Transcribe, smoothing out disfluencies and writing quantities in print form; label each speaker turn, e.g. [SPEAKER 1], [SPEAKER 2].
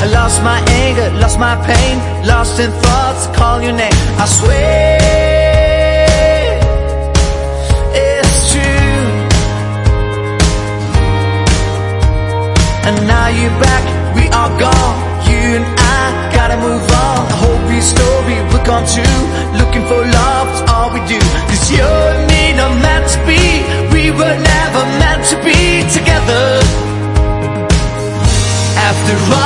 [SPEAKER 1] I lost my anger, lost my pain, lost in thoughts, call your name. I swear it's true. And now you're back, we are gone. You and I gotta move on. The whole brief story we're gone to, looking for love is all we do. 'Cause you and me not meant to be, we were never meant to be together. After all